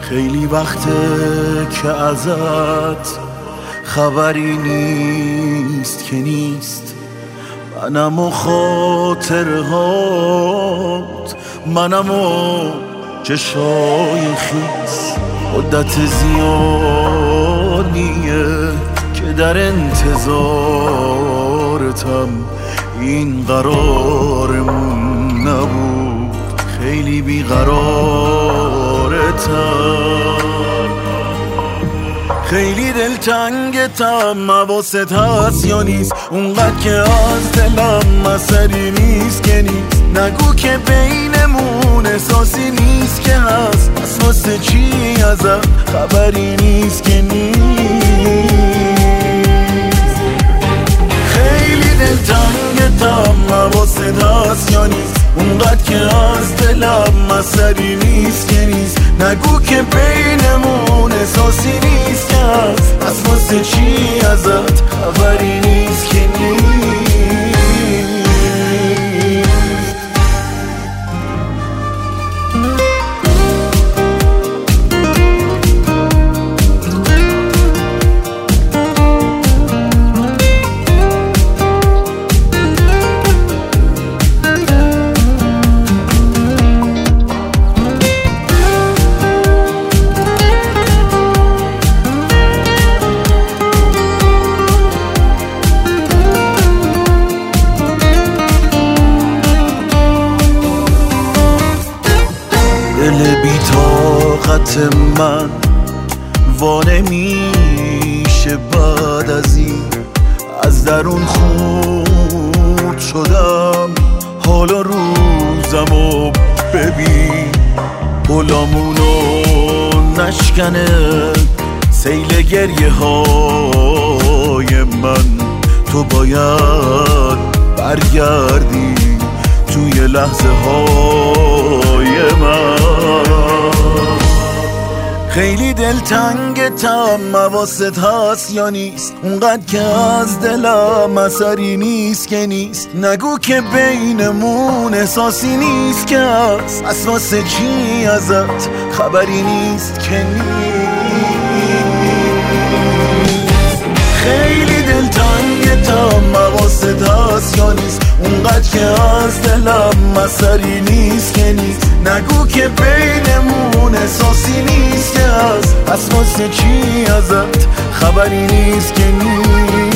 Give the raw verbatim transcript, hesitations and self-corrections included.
خیلی وقته که ازت خبری نیست که نیست، منم و خاطرهات، منم و چشای خیس. مدت زیادیه که در انتظارتم، این قرارمون نبود، خیلی بیقرارتم. خیلی دلتنگتم، حواست هست یا نیست؟ اونقدر که از دلم اثری نیست که نیست. نگو که بینمون احساسی نیست که هست، پس واسه چی ازت خبری نیست که نیست؟ خیلی دلتنگتم، حواست هست یا نیست؟ اونقدر که از دلم اثری نیست که نیست. نگو که بینمون احساسی نیست که هست، پس واسه چی ازت خبری نیست که نیست؟ دل بی طاقت من وانه میشه بعد از این، از درون خورد شدم. حالا روزمو ببین، گلامونو نشکنه سیل گریه های من. تو باید برگردی توی لحظه های من. خیلی دلتنگتم، حواست هست یا نیست؟ اونقدر که از دلم اثری نیست که نیست. نگو که بینمون احساسی نیست که هست، پس واسه چی ازت خبری نیست که نیست؟ خیلی دلتنگتم، حواست هست یا نیست؟ اونقدر که از دلم اثری نیست که نیست. نگو که بینمون احساسی نیست که هست، پس واسه چی ازت خبری نیست که نیست؟